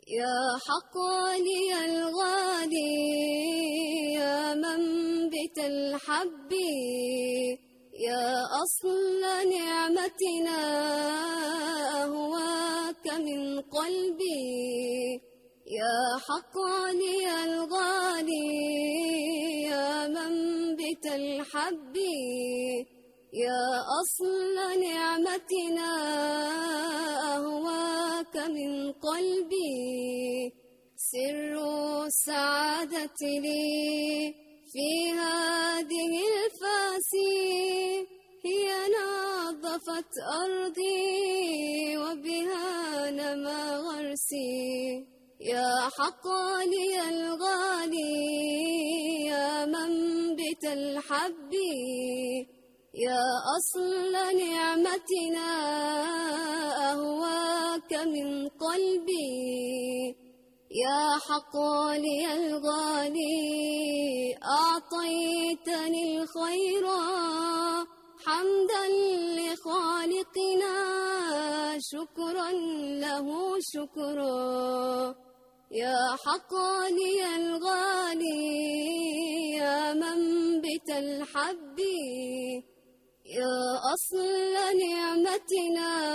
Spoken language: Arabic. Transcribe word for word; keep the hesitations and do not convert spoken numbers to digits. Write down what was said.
يا حقاني الغالي يا منبت الحب، يا أصل نعمتنا أهواك من قلبي. يا حقاني الغالي يا منبت الحب، يا أصل نعمتنا أهواك من قلبي. سر السعادة لي في هذه الفاسي، هي نظفت أرضي وبها نما غرسي. يا حقاني الغالي يا منبت الحب، يا أصل نعمتنا أهواك من قلبي. يا حقاني الغالي أعطيتني الخير حمدا لخالقنا، شكرا له شكرا. يا حقاني الغالي يا منبت الحب، يا أصل نعمتنا